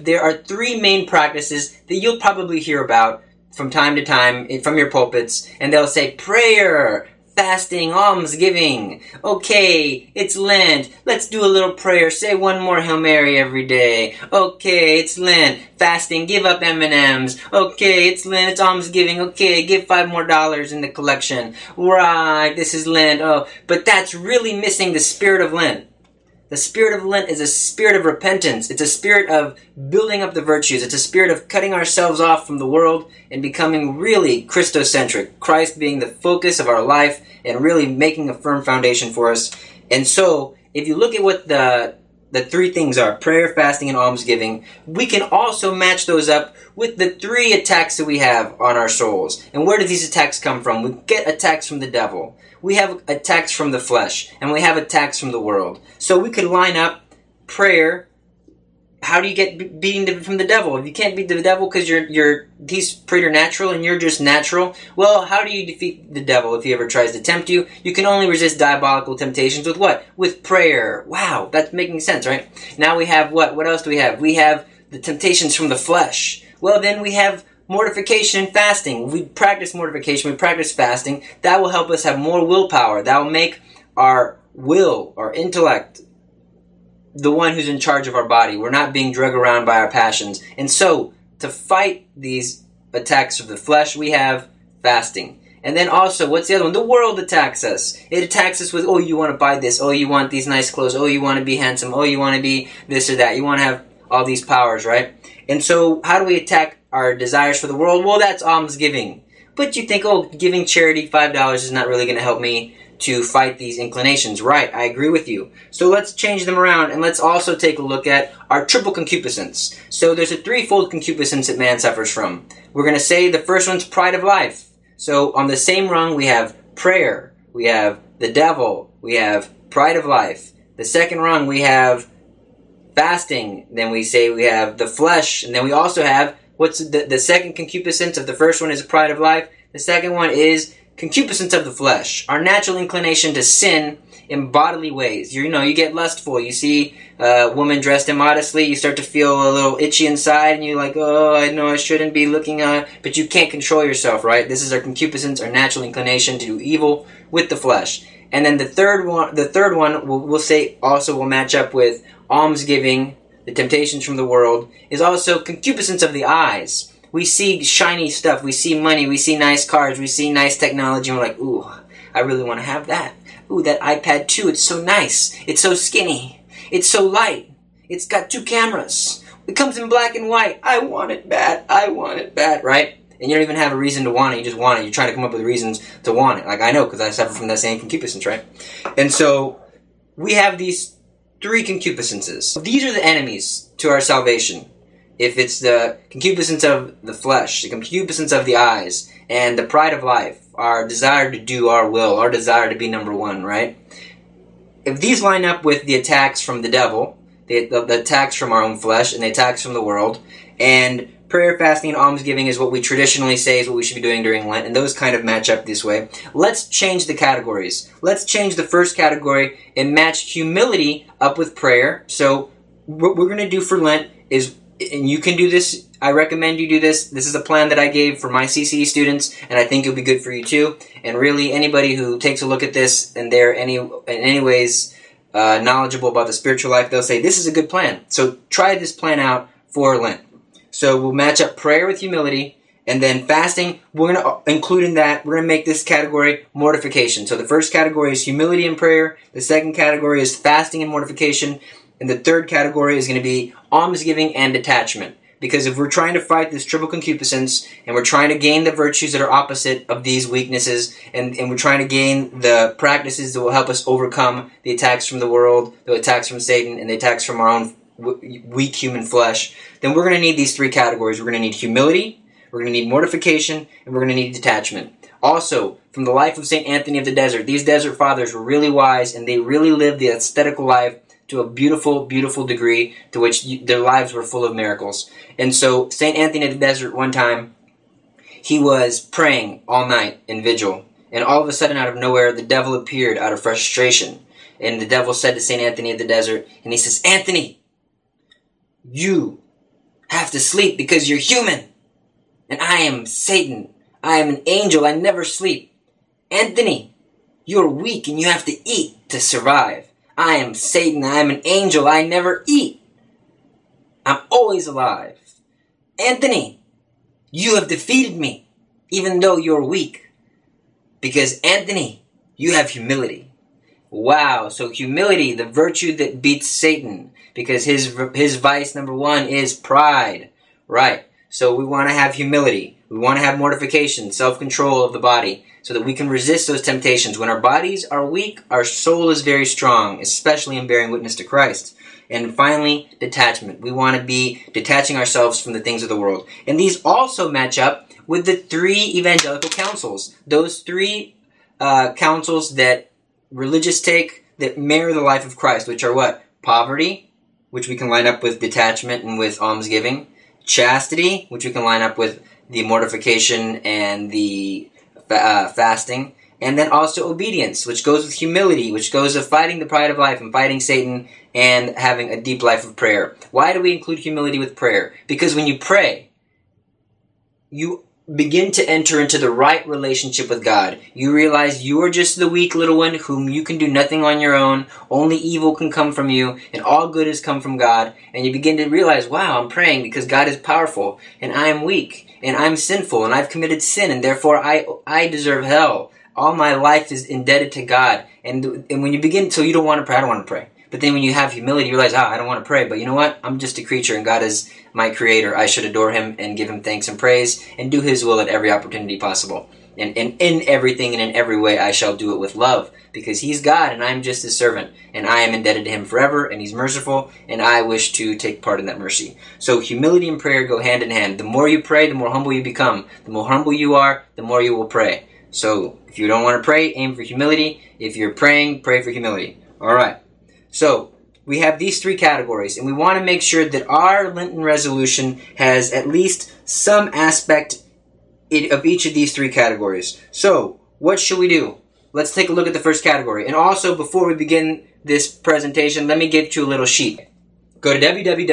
there are three main practices that you'll probably hear about from time to time from your pulpits, and they'll say prayer, fasting, almsgiving. Okay, it's Lent. Let's do a little prayer. Say one more Hail Mary every day. Okay, it's Lent. Fasting, give up M&Ms. Okay, it's Lent. It's almsgiving. Okay, give $5 more in the collection. Right, this is Lent. Oh, but that's really missing the spirit of Lent. The spirit of Lent is a spirit of repentance. It's a spirit of building up the virtues. It's a spirit of cutting ourselves off from the world and becoming really Christocentric. Christ being the focus of our life and really making a firm foundation for us. And so, if you look at what the three things are, prayer, fasting, and almsgiving, we can also match those up with the three attacks that we have on our souls. And where do these attacks come from? We get attacks from the devil. We have attacks from the flesh, and we have attacks from the world. So we could line up prayer. How do you get beating from the devil? If you can't beat the devil because he's preternatural and you're just natural, well, how do you defeat the devil if he ever tries to tempt you? You can only resist diabolical temptations with what? With prayer. Wow, that's making sense, right? Now we have what? What else do we have? We have the temptations from the flesh. Well, then we have mortification and fasting. We practice mortification, we practice fasting. That will help us have more willpower. That will make our will, our intellect, the one who's in charge of our body. We're not being dragged around by our passions. And so, to fight these attacks of the flesh, we have fasting. And then also, what's the other one? The world attacks us. It attacks us with, oh, you want to buy this. Oh, you want these nice clothes. Oh, you want to be handsome. Oh, you want to be this or that. You want to have all these powers, right? And so, how do we attack our desires for the world? Well, that's almsgiving. But you think, oh, giving charity $5 is not really going to help me to fight these inclinations. Right, I agree with you. So let's change them around, and let's also take a look at our triple concupiscence. So there's a threefold concupiscence that man suffers from. We're going to say the first one's pride of life. So on the same rung, we have prayer, we have the devil, we have pride of life. The second rung, we have fasting. Then we say we have the flesh, and then we also have what's the second concupiscence of the first one is pride of life. The second one is concupiscence of the flesh, our natural inclination to sin in bodily ways. You get lustful. You see a woman dressed immodestly, you start to feel a little itchy inside, and you're like, oh, I know I shouldn't be looking but you can't control yourself, right? This is our concupiscence, our natural inclination to do evil with the flesh. And then the third one we'll say also will match up with almsgiving, the temptations from the world, is also concupiscence of the eyes. We see shiny stuff, we see money, we see nice cars, we see nice technology, and we're like, ooh, I really want to have that. Ooh, that iPad 2, it's so nice. It's so skinny. It's so light. It's got 2 cameras. It comes in black and white. I want it bad. I want it bad, right? And you don't even have a reason to want it. You just want it. You're trying to come up with reasons to want it. Like I know, because I suffer from that same concupiscence, right? And so, we have these 3 concupiscences. These are the enemies to our salvation. If it's the concupiscence of the flesh, the concupiscence of the eyes, and the pride of life, our desire to do our will, our desire to be number one, right? If these line up with the attacks from the devil, the attacks from our own flesh, and the attacks from the world, and prayer, fasting, and almsgiving is what we traditionally say is what we should be doing during Lent, and those kind of match up this way. Let's change the categories. Let's change the first category and match humility up with prayer. So what we're going to do for Lent is, and you can do this, I recommend you do this. This is a plan that I gave for my CCE students, and I think it'll be good for you too. And really, anybody who takes a look at this and they're in any ways knowledgeable about the spiritual life, they'll say, this is a good plan. So try this plan out for Lent. So we'll match up prayer with humility, and then fasting, we're going to include in that, we're going to make this category mortification. So the first category is humility and prayer, the second category is fasting and mortification, and the third category is going to be almsgiving and detachment. Because if we're trying to fight this triple concupiscence, and we're trying to gain the virtues that are opposite of these weaknesses, and we're trying to gain the practices that will help us overcome the attacks from the world, the attacks from Satan, and the attacks from our own weak human flesh, then we're going to need these 3 categories. We're going to need humility, we're going to need mortification, and we're going to need detachment. Also, from the life of St. Anthony of the Desert, these desert fathers were really wise, and they really lived the ascetical life to a beautiful, beautiful degree to which their lives were full of miracles. And so, St. Anthony of the Desert, one time, he was praying all night in vigil, and all of a sudden, out of nowhere, the devil appeared out of frustration. And the devil said to St. Anthony of the Desert, and he says, Anthony, you have to sleep because you're human. And I am Satan. I am an angel. I never sleep. Anthony, you're weak and you have to eat to survive. I am Satan. I am an angel. I never eat. I'm always alive. Anthony, you have defeated me, even though you're weak. Because, Anthony, you have humility. Wow, so humility, the virtue that beats Satan. Because his vice number one is pride. Right, so we want to have humility. We want to have mortification, self-control of the body, so that we can resist those temptations. When our bodies are weak, our soul is very strong, especially in bearing witness to Christ. And finally, detachment. We want to be detaching ourselves from the things of the world. And these also match up with the 3 evangelical counsels. Those 3 counsels that religious take that mirror the life of Christ, which are what? Poverty, which we can line up with detachment and with almsgiving. Chastity, which we can line up with the mortification and the fasting. And then also obedience, which goes with humility, which goes with fighting the pride of life and fighting Satan and having a deep life of prayer. Why do we include humility with prayer? Because when you pray, you begin to enter into the right relationship with God. You realize you are just the weak little one whom you can do nothing on your own. Only evil can come from you, and all good has come from God. And you begin to realize, wow, I'm praying because God is powerful, and I am weak, and I'm sinful, and I've committed sin, and therefore I deserve hell. All my life is indebted to God. And when you begin, so you don't want to pray, I don't want to pray. But then when you have humility, you realize, I don't want to pray. But you know what? I'm just a creature, and God is my creator. I should adore him and give him thanks and praise and do his will at every opportunity possible. And in everything and in every way, I shall do it with love. Because he's God, and I'm just his servant. And I am indebted to him forever, and he's merciful, and I wish to take part in that mercy. So humility and prayer go hand in hand. The more you pray, the more humble you become. The more humble you are, the more you will pray. So if you don't want to pray, aim for humility. If you're praying, pray for humility. All right. So we have these 3 categories, and we want to make sure that our Lenten resolution has at least some aspect of each of these 3 categories. So what should we do? Let's take a look at the first category. And also, before we begin this presentation, let me give you a little sheet. Go to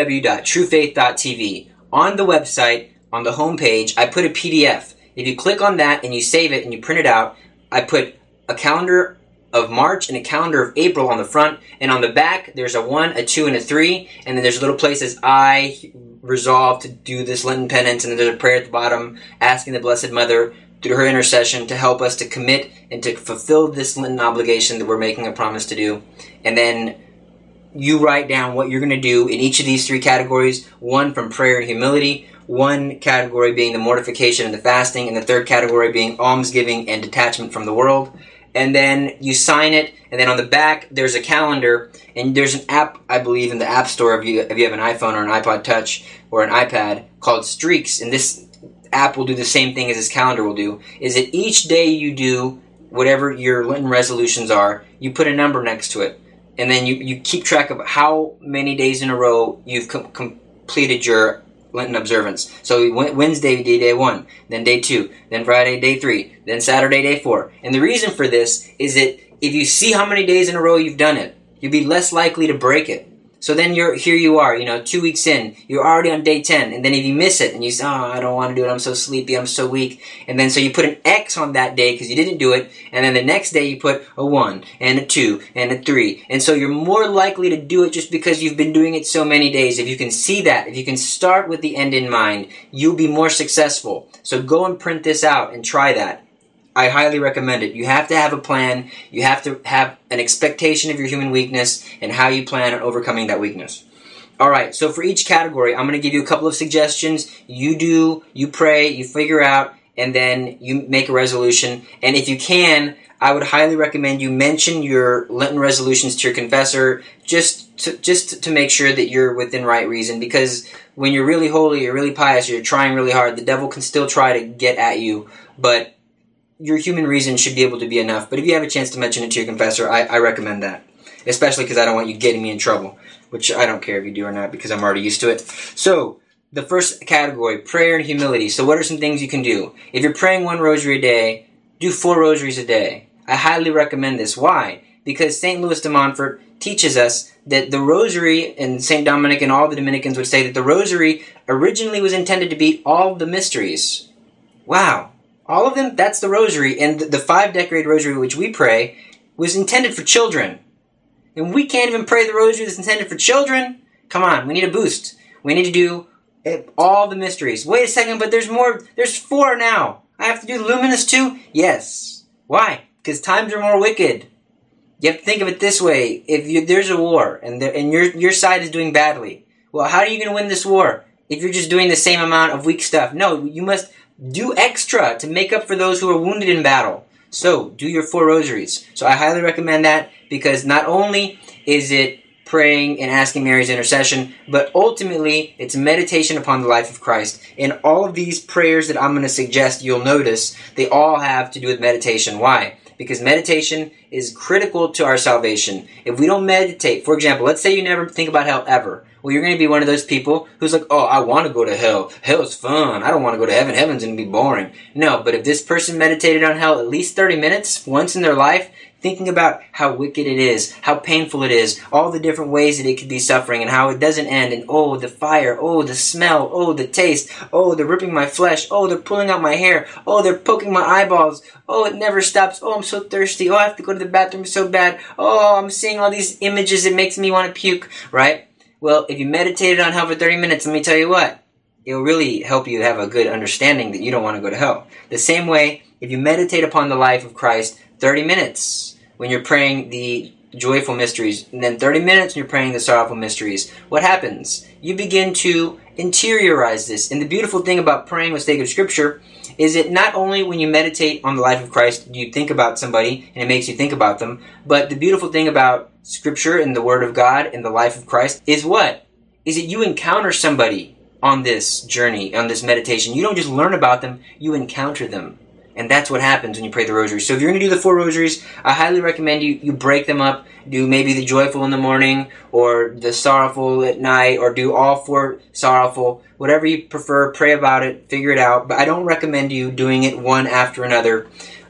www.truefaith.tv. On the website, on the home page, I put a PDF. If you click on that and you save it and you print it out, I put a calendar of March and a calendar of April on the front, and on the back there's a 1, a 2, and a 3, and then there's a little place that says, I resolve to do this Lenten penance, and then there's a prayer at the bottom asking the Blessed Mother through her intercession to help us to commit and to fulfill this Lenten obligation that we're making a promise to do. And then you write down what you're going to do in each of these 3 categories, 1 from prayer and humility, 1 category being the mortification and the fasting, and the 3rd category being almsgiving and detachment from the world. And then you sign it, and then on the back there's a calendar, and there's an app, I believe, in the App Store if you have an iPhone or an iPod Touch or an iPad called Streaks, and this app will do the same thing as this calendar will do, is that each day you do whatever your Lenten resolutions are, you put a number next to it, and then you keep track of how many days in a row you've completed your Lenten observance. So Wednesday, day 1, then day 2, then Friday, day 3, then Saturday, day 4. And the reason for this is that if you see how many days in a row you've done it, you'll be less likely to break it. So then here you are, 2 weeks in, you're already on day 10, and then if you miss it, and you say, I don't want to do it, I'm so sleepy, I'm so weak, and then so you put an X on that day because you didn't do it, and then the next day you put a 1, and a 2, and a 3, and so you're more likely to do it just because you've been doing it so many days. If you can see that, if you can start with the end in mind, you'll be more successful. So go and print this out and try that. I highly recommend it. You have to have a plan. You have to have an expectation of your human weakness and how you plan on overcoming that weakness. Alright, so for each category, I'm going to give you a couple of suggestions. You do, you pray, you figure out, and then you make a resolution. And if you can, I would highly recommend you mention your Lenten resolutions to your confessor just to make sure that you're within right reason. Because when you're really holy, you're really pious, you're trying really hard, the devil can still try to get at you. But your human reason should be able to be enough. But if you have a chance to mention it to your confessor, I recommend that. Especially because I don't want you getting me in trouble. Which I don't care if you do or not because I'm already used to it. So, the first category, prayer and humility. So what are some things you can do? If you're praying 1 rosary a day, do 4 rosaries a day. I highly recommend this. Why? Because St. Louis de Montfort teaches us that the rosary, and St. Dominic and all the Dominicans would say that the rosary originally was intended to be all the mysteries. Wow. All of them? That's the rosary. And the 5-decorated rosary which we pray was intended for children. And we can't even pray the rosary that's intended for children? Come on, we need a boost. We need to do all the mysteries. Wait a second, but there's more. There's 4 now. I have to do the luminous too? Yes. Why? Because times are more wicked. You have to think of it this way. If there's a war and your side is doing badly, well, how are you going to win this war if you're just doing the same amount of weak stuff? No, you must do extra to make up for those who are wounded in battle. So, do your 4 rosaries. So I highly recommend that, because not only is it praying and asking Mary's intercession, but ultimately it's meditation upon the life of Christ. And all of these prayers that I'm going to suggest, you'll notice, they all have to do with meditation. Why? Because meditation is critical to our salvation. If we don't meditate, for example, let's say you never think about hell ever. Well, you're going to be one of those people who's like, oh, I want to go to hell. Hell's fun. I don't want to go to heaven. Heaven's going to be boring. No, but if this person meditated on hell at least 30 minutes once in their life, thinking about how wicked it is, how painful it is, all the different ways that it could be suffering, and how it doesn't end, and oh, the fire, oh, the smell, oh, the taste, oh, they're ripping my flesh, oh, they're pulling out my hair, oh, they're poking my eyeballs, oh, it never stops, oh, I'm so thirsty, oh, I have to go to the bathroom so bad, oh, I'm seeing all these images, it makes me want to puke, right? Well, if you meditated on hell for 30 minutes, let me tell you what, it'll really help you have a good understanding that you don't want to go to hell. The same way, if you meditate upon the life of Christ, 30 minutes when you're praying the joyful mysteries, and then 30 minutes when you're praying the sorrowful mysteries, what happens? You begin to interiorize this. And the beautiful thing about praying with sacred scripture is that not only when you meditate on the life of Christ do you think about somebody and it makes you think about them, but the beautiful thing about scripture and the word of God and the life of Christ is what? Is that you encounter somebody on this journey, on this meditation. You don't just learn about them, you encounter them. And that's what happens when you pray the rosary. So if you're going to do the 4 rosaries, I highly recommend you break them up. Do maybe the joyful in the morning, or the sorrowful at night, or do all 4 sorrowful. Whatever you prefer, pray about it, figure it out. But I don't recommend you doing it one after another.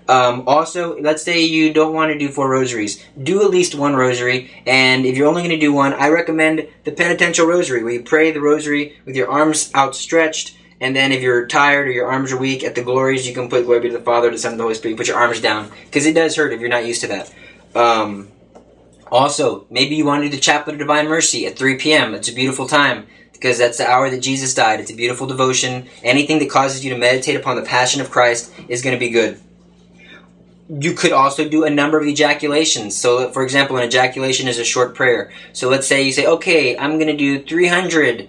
Also, let's say you don't want to do 4 rosaries. Do at least 1 rosary. And if you're only going to do 1, I recommend the penitential rosary, where you pray the rosary with your arms outstretched. And then if you're tired or your arms are weak, at the glories, you can put glory be to the Father, to the Son, and the Holy Spirit. You put your arms down, because it does hurt if you're not used to that. Also, maybe you want to do the Chaplet of Divine Mercy at 3 p.m. It's a beautiful time, because that's the hour that Jesus died. It's a beautiful devotion. Anything that causes you to meditate upon the passion of Christ is going to be good. You could also do a number of ejaculations. So, for example, an ejaculation is a short prayer. So let's say you say, okay, I'm going to do 300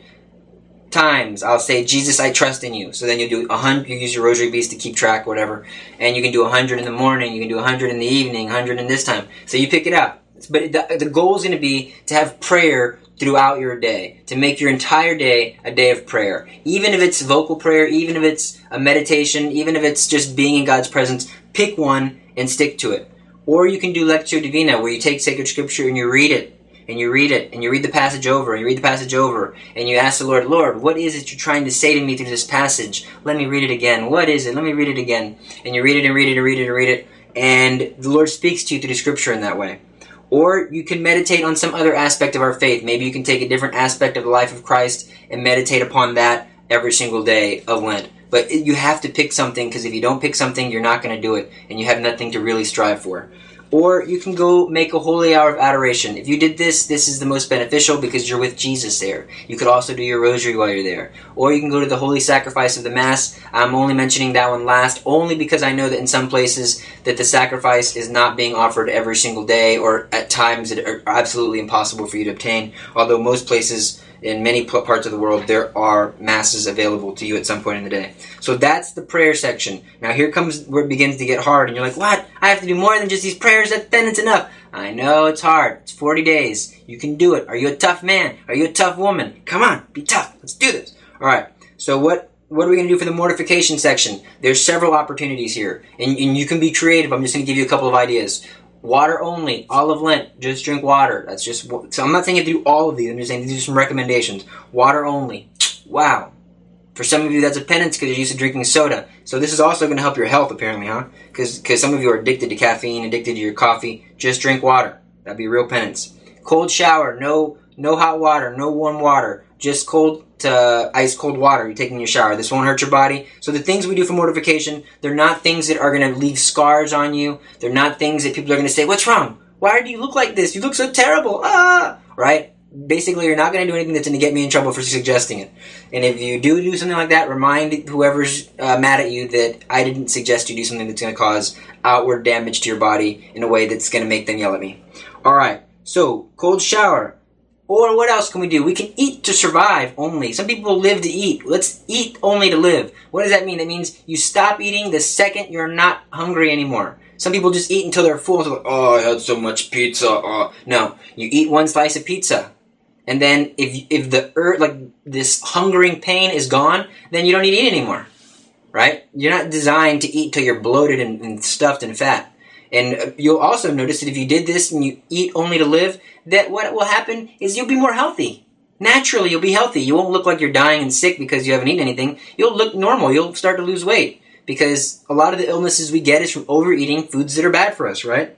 times I'll say, Jesus, I trust in you. So then you do 100, you use your rosary beads to keep track, whatever. And you can do 100 in the morning, you can do 100 in the evening, 100 in this time. So you pick it up. But the goal is going to be to have prayer throughout your day, to make your entire day a day of prayer. Even if it's vocal prayer, even if it's a meditation, even if it's just being in God's presence, pick one and stick to it. Or you can do Lectio Divina, where you take sacred scripture and you read it. And you read it, and you read the passage over, and you read the passage over, and you ask the Lord, Lord, what is it you're trying to say to me through this passage? Let me read it again. What is it? Let me read it again. And you read it and read it and read it and read it, and the Lord speaks to you through the scripture in that way. Or you can meditate on some other aspect of our faith. Maybe you can take a different aspect of the life of Christ and meditate upon that every single day of Lent. But you have to pick something, because if you don't pick something, you're not going to do it, and you have nothing to really strive for. Or you can go make a holy hour of adoration. If you did this, this is the most beneficial, because you're with Jesus there. You could also do your rosary while you're there. Or you can go to the holy sacrifice of the Mass. I'm only mentioning that one last, only because I know that in some places that the sacrifice is not being offered every single day, or at times that are absolutely impossible for you to obtain. Although most places, in many parts of the world, there are Masses available to you at some point in the day. So that's the prayer section. Now here comes where it begins to get hard, and you're like, what? I have to do more than just these prayers? Then it's enough. I know it's hard. It's 40 days. You can do it. Are you a tough man? Are you a tough woman? Come on, be tough. Let's do this. All right. So what are we going to do for the mortification section? There's several opportunities here, and you can be creative. I'm just going to give you a couple of ideas. Water only, all of Lent, just drink water. That's just, so I'm not saying you have to do all of these, I'm just saying these are some recommendations. Water only. Wow. For some of you, that's a penance because you're used to drinking soda. So this is also going to help your health, apparently, huh? Because some of you are addicted to caffeine, addicted to your coffee. Just drink water. That'd be real penance. Cold shower. No hot water. No warm water. Just cold to ice cold water you take in your shower. This won't hurt your body. So the things we do for mortification, they're not things that are going to leave scars on you. They're not things that people are going to say, what's wrong? Why do you look like this? You look so terrible. Right? Basically, you're not going to do anything that's going to get me in trouble for suggesting it. And if you do something like that, remind whoever's mad at you that I didn't suggest you do something that's going to cause outward damage to your body in a way that's going to make them yell at me. All right, so cold shower. Or what else can we do? We can eat to survive only. Some people live to eat. Let's eat only to live. What does that mean? That means you stop eating the second you're not hungry anymore. Some people just eat until they're full. Until like, oh, I had so much pizza. No, you eat one slice of pizza. And then if this hungering pain is gone, then you don't need to eat anymore, right? You're not designed to eat till you're bloated and stuffed and fat. And you'll also notice that if you did this and you eat only to live, that what will happen is you'll be more healthy. Naturally, you'll be healthy. You won't look like you're dying and sick because you haven't eaten anything. You'll look normal. You'll start to lose weight because a lot of the illnesses we get is from overeating foods that are bad for us, right?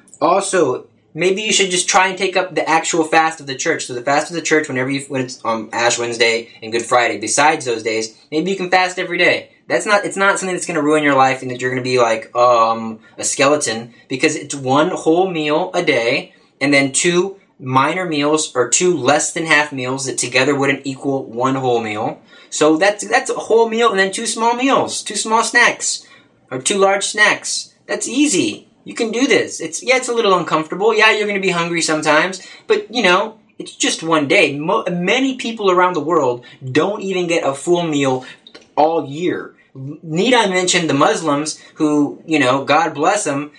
Also, maybe you should just try and take up the actual fast of the church. So the fast of the church, when it's Ash Wednesday and Good Friday, besides those days, maybe you can fast every day. It's not something that's going to ruin your life and that you're going to be like a skeleton, because it's one whole meal a day and then 2 minor meals or 2 less than half meals that together wouldn't equal one whole meal. So that's a whole meal and then 2 small meals, 2 small snacks or 2 large snacks. That's easy. You can do this. It's a little uncomfortable. Yeah, you're going to be hungry sometimes, but it's just one day. Many people around the world don't even get a full meal all year. Need I mention the Muslims who, God bless them,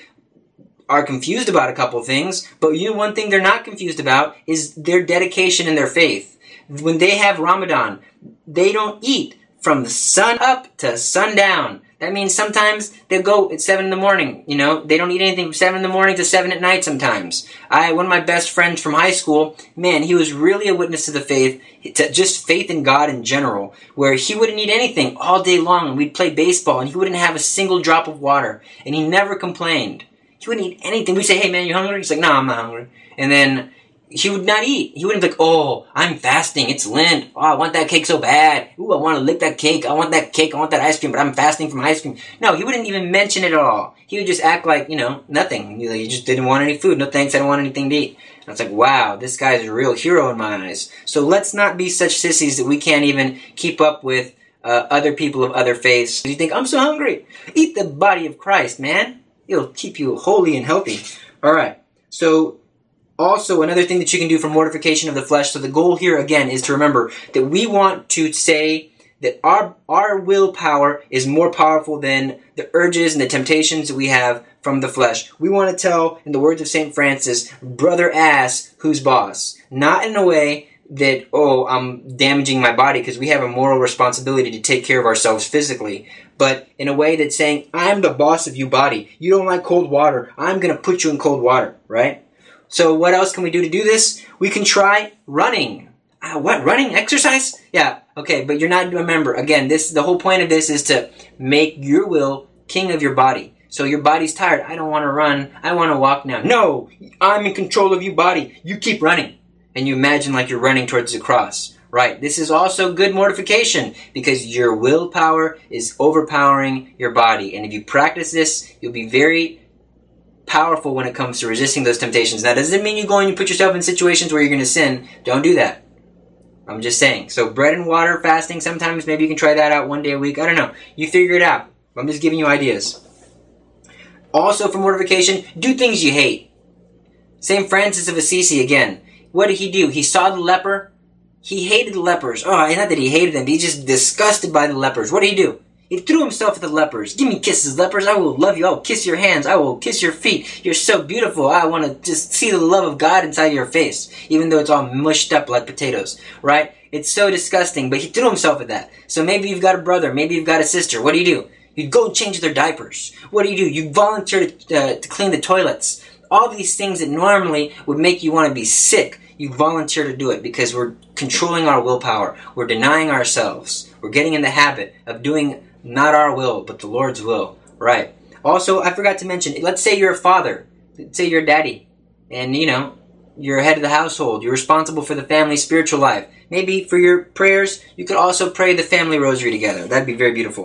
are confused about a couple things, but one thing they're not confused about is their dedication in their faith. When they have Ramadan, they don't eat from the sun up to sundown. That means sometimes they'll go at 7 in the morning, they don't eat anything from 7 in the morning to 7 at night sometimes. One of my best friends from high school, man, he was really a witness to the faith, to just faith in God in general, where he wouldn't eat anything all day long, and we'd play baseball, and he wouldn't have a single drop of water, and he never complained. He wouldn't eat anything. We'd say, hey man, you hungry? He's like, no, I'm not hungry. And then he would not eat. He wouldn't be like, oh, I'm fasting. It's Lent. Oh, I want that cake so bad. Ooh, I want to lick that cake. I want that cake. I want that ice cream, but I'm fasting from ice cream. No, he wouldn't even mention it at all. He would just act like, nothing. He just didn't want any food. No thanks. I don't want anything to eat. And it's like, wow, this guy's a real hero in my eyes. So let's not be such sissies that we can't even keep up with other people of other faiths. You think, I'm so hungry. Eat the body of Christ, man. It'll keep you holy and healthy. All right. So also, another thing that you can do for mortification of the flesh, so the goal here, again, is to remember that we want to say that our willpower is more powerful than the urges and the temptations that we have from the flesh. We want to tell, in the words of St. Francis, brother ass, who's boss? Not in a way that, I'm damaging my body, because we have a moral responsibility to take care of ourselves physically, but in a way that's saying, I'm the boss of you, body. You don't like cold water. I'm going to put you in cold water, right? So what else can we do to do this? We can try running. What? Running? Exercise? Yeah. Okay, but you're not, remember, again, the whole point of this is to make your will king of your body. So your body's tired. I don't want to run. I want to walk now. No, I'm in control of you, body. You keep running. And you imagine like you're running towards the cross. Right. This is also good mortification because your willpower is overpowering your body. And if you practice this, you'll be very powerful when it comes to resisting those temptations. Now, doesn't mean you go and you put yourself in situations where you're going to sin. Don't do that. I'm just saying. So bread and water fasting, sometimes maybe you can try that out 1 day a week. I don't know. You figure it out. I'm just giving you ideas. Also for mortification, do things you hate. St. Francis of Assisi again. What did he do? He saw the leper. He hated the lepers. Oh, not that he hated them. He's just disgusted by the lepers. What did he do? He threw himself at the lepers. Give me kisses, lepers. I will love you. I will kiss your hands. I will kiss your feet. You're so beautiful. I want to just see the love of God inside your face, even though it's all mushed up like potatoes, right? It's so disgusting, but he threw himself at that. So maybe you've got a brother. Maybe you've got a sister. What do? You go change their diapers. What do? You volunteer to clean the toilets. All these things that normally would make you want to be sick, you volunteer to do it because we're controlling our willpower. We're denying ourselves. We're getting in the habit of doing not our will, but the Lord's will. Right. Also, I forgot to mention, let's say you're a father. Let's say you're a daddy. And, you're head of the household. You're responsible for the family's spiritual life. Maybe for your prayers, you could also pray the family rosary together. That'd be very beautiful.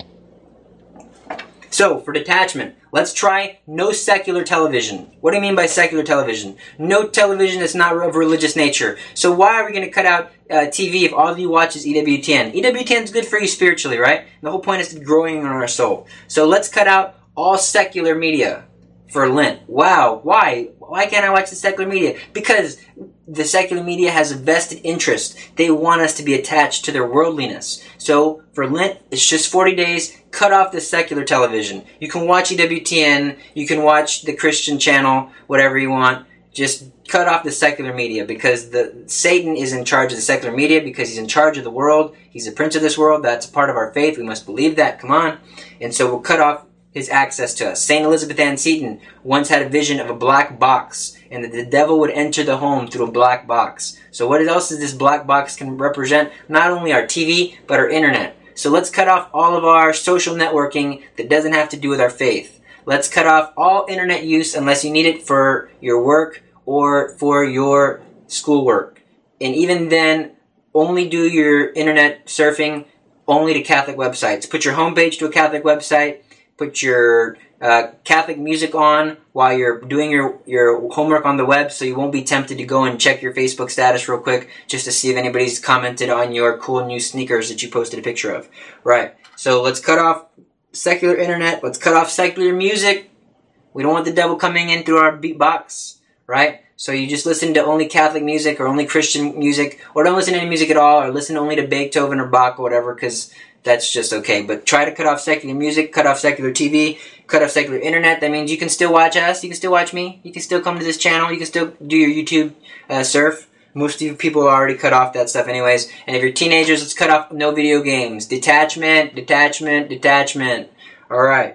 So, for detachment, let's try no secular television. What do you mean by secular television? No television that's not of religious nature. So why are we going to cut out TV if all of you watch is EWTN? EWTN is good for you spiritually, right? The whole point is growing in our soul. So let's cut out all secular media for Lent. Wow, why? Why can't I watch the secular media? Because the secular media has a vested interest. They want us to be attached to their worldliness. So for Lent, it's just 40 days. Cut off the secular television. You can watch EWTN. You can watch the Christian channel, whatever you want. Just cut off the secular media because Satan is in charge of the secular media because he's in charge of the world. He's the prince of this world. That's part of our faith. We must believe that. Come on. And so we'll cut off his access to us. St. Elizabeth Ann Seton once had a vision of a black box, and that the devil would enter the home through a black box. So what else is this black box can represent? Not only our TV, but our internet. So let's cut off all of our social networking that doesn't have to do with our faith. Let's cut off all internet use unless you need it for your work or for your schoolwork. And even then, only do your internet surfing only to Catholic websites. Put your homepage to a Catholic website. Put your Catholic music on while you're doing your homework on the web so you won't be tempted to go and check your Facebook status real quick just to see if anybody's commented on your cool new sneakers that you posted a picture of. Right. So let's cut off secular internet. Let's cut off secular music. We don't want the devil coming in through our beatbox. Right? So you just listen to only Catholic music or only Christian music, or don't listen to any music at all, or listen only to Beethoven or Bach or whatever, because that's just okay. But try to cut off secular music, cut off secular TV, cut off secular internet. That means you can still watch us, you can still watch me, you can still come to this channel, you can still do your YouTube surf. Most of you people already cut off that stuff anyways. And if you're teenagers, let's cut off no video games. Detachment, detachment, detachment. Alright.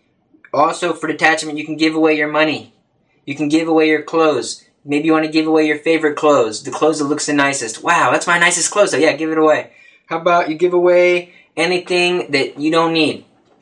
Also, for detachment, you can give away your money. You can give away your clothes. Maybe you want to give away your favorite clothes. The clothes that looks the nicest. Wow, that's my nicest clothes. So yeah, give it away. How about you give away anything that you don't need?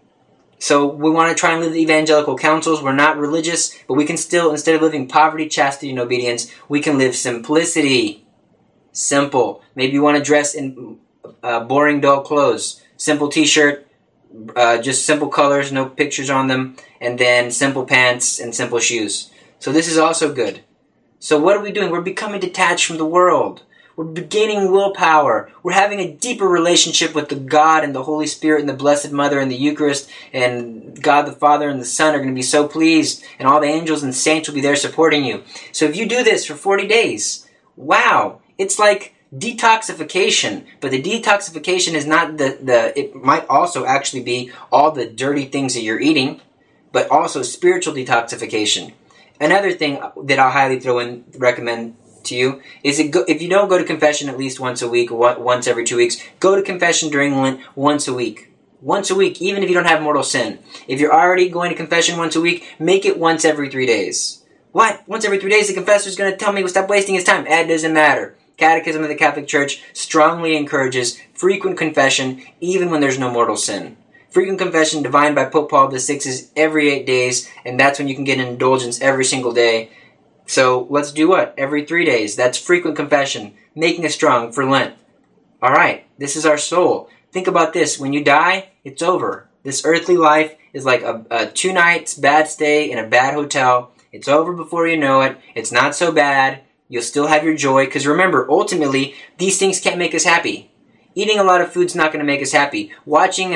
So we want to try and live the evangelical counsels. We're not religious, but we can still, instead of living poverty, chastity, and obedience, we can live simplicity. Simple. Maybe you want to dress in boring, dull clothes. Simple t-shirt, just simple colors, no pictures on them, and then simple pants and simple shoes. So this is also good. So what are we doing? We're becoming detached from the world. We're gaining willpower. We're having a deeper relationship with the God and the Holy Spirit and the Blessed Mother and the Eucharist, and God the Father and the Son are going to be so pleased, and all the angels and saints will be there supporting you. So if you do this for 40 days, wow, it's like detoxification. But the detoxification is not it might also actually be all the dirty things that you're eating, but also spiritual detoxification. Another thing that I'll highly recommend to you is if you don't go to confession at least once a week or once every 2 weeks, go to confession during Lent once a week. Once a week, even if you don't have mortal sin. If you're already going to confession once a week, make it once every 3 days. What? Once every 3 days the confessor's going to tell me to stop wasting his time. It doesn't matter. Catechism of the Catholic Church strongly encourages frequent confession even when there's no mortal sin. Frequent confession divined by Pope Paul VI is every 8 days, and that's when you can get an indulgence every single day. So let's do what? Every 3 days. That's frequent confession, making us strong for Lent. Alright, this is our soul. Think about this. When you die, it's over. This earthly life is like a 2 nights bad stay in a bad hotel. It's over before you know it. It's not so bad. You'll still have your joy. Because remember, ultimately, these things can't make us happy. Eating a lot of food's not going to make us happy. Watching,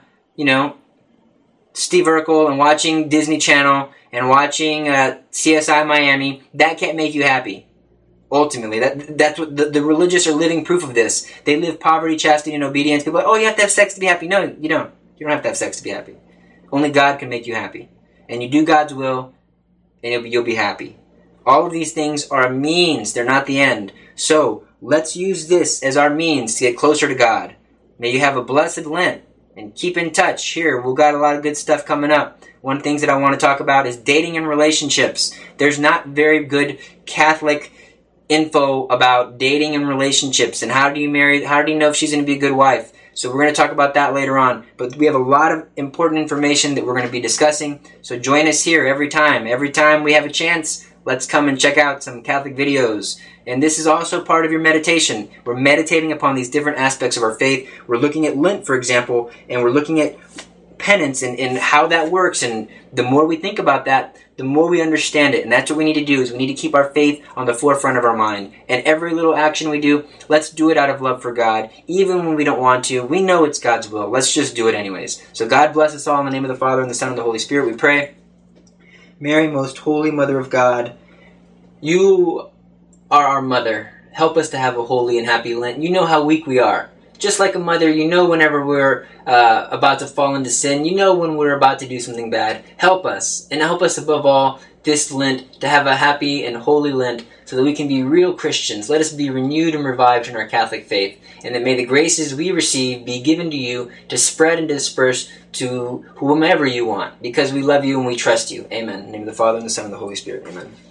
Steve Urkel and watching Disney Channel and watching CSI Miami, that can't make you happy. Ultimately, that's what the religious are living proof of this. They live poverty, chastity, and obedience. People are like, oh, you have to have sex to be happy. No, you don't. You don't have to have sex to be happy. Only God can make you happy. And you do God's will, and you'll be happy. All of these things are a means. They're not the end. So, let's use this as our means to get closer to God. May you have a blessed Lent. And keep in touch. Here, we've got a lot of good stuff coming up. One of the things that I want to talk about is dating and relationships. There's not very good Catholic info about dating and relationships and how do you know if she's going to be a good wife. So we're going to talk about that later on. But we have a lot of important information that we're going to be discussing. So join us here every time. Every time we have a chance, let's come and check out some Catholic videos. And this is also part of your meditation. We're meditating upon these different aspects of our faith. We're looking at Lent, for example, and we're looking at penance and how that works. And the more we think about that, the more we understand it. And that's what we need to do, is we need to keep our faith on the forefront of our mind. And every little action we do, let's do it out of love for God. Even when we don't want to, we know it's God's will. Let's just do it anyways. So God bless us all in the name of the Father, and the Son, and the Holy Spirit, we pray. Mary, most holy Mother of God, you are our mother. Help us to have a holy and happy Lent. You know how weak we are. Just like a mother, you know whenever we're about to fall into sin. You know when we're about to do something bad. Help us. And help us above all this Lent to have a happy and holy Lent so that we can be real Christians. Let us be renewed and revived in our Catholic faith. And that may the graces we receive be given to you to spread and disperse to whomever you want. Because we love you and we trust you. Amen. In the name of the Father, and the Son, and the Holy Spirit. Amen.